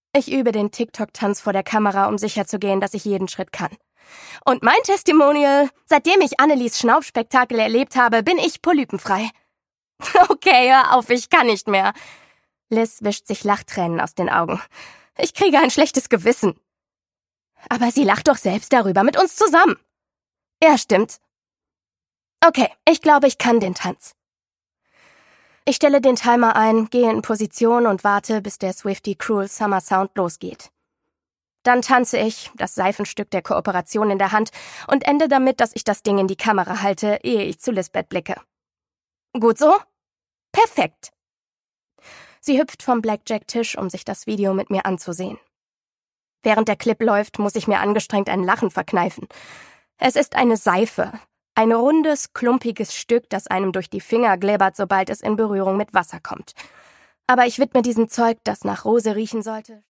Ich übe den TikTok-Tanz vor der Kamera, um sicherzugehen, dass ich jeden Schritt kann. Und mein Testimonial: Seitdem ich Annelies Schnaufspektakel erlebt habe, bin ich polypenfrei. Okay, hör auf, ich kann nicht mehr. Liz wischt sich Lachtränen aus den Augen. Ich kriege ein schlechtes Gewissen. Aber sie lacht doch selbst darüber mit uns zusammen. Ja, stimmt. Okay, ich glaube, ich kann den Tanz. Ich stelle den Timer ein, gehe in Position und warte, bis der Swiftie Cruel Summer Sound losgeht. Dann tanze ich, das Seifenstück der Kooperation in der Hand, und ende damit, dass ich das Ding in die Kamera halte, ehe ich zu Lisbeth blicke. Gut so? Perfekt. Sie hüpft vom Blackjack-Tisch, um sich das Video mit mir anzusehen. Während der Clip läuft, muss ich mir angestrengt ein Lachen verkneifen. Es ist eine Seife. Ein rundes, klumpiges Stück, das einem durch die Finger gläbert, sobald es in Berührung mit Wasser kommt. Aber ich widme diesem Zeug, das nach Rose riechen sollte.